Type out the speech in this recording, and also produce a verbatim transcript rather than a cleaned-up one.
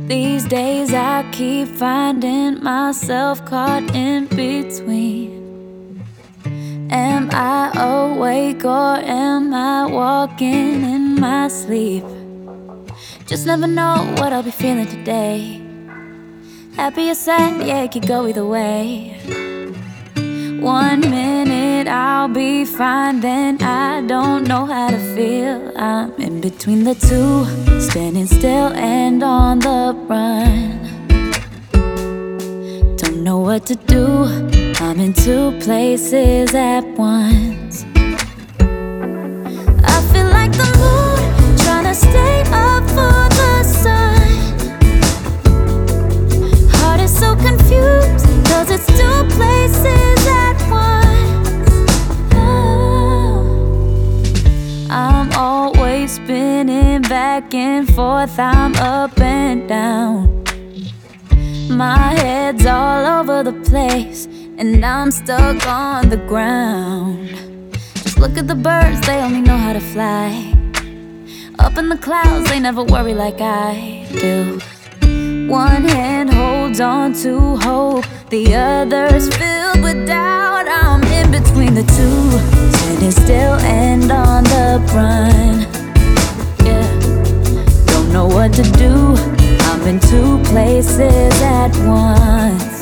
These days I keep finding myself caught in between. Am I awake or am I walking in my sleep? Just never know what I'll be feeling today. Happy or sad, yeah, it could go either way. One minute I'll be fine, then I don't know how to feel. I'm in between the two, standing still and on the run. Don't know what to do, I'm in two places at once. I feel like the moon, trying to stay up for the sun. Heart is so confused, cause it's two places at once. Oh. I'm always spinning back and forth, I'm up and down. My head's all over the place, and I'm stuck on the ground. Just look at the birds, they only know how to fly. Up in the clouds, they never worry like I do. One hand holds on to hope, the other's filled with doubt. I'm in between the two, standing still and on the run. Yeah, don't know what to do, I'm in two places at once.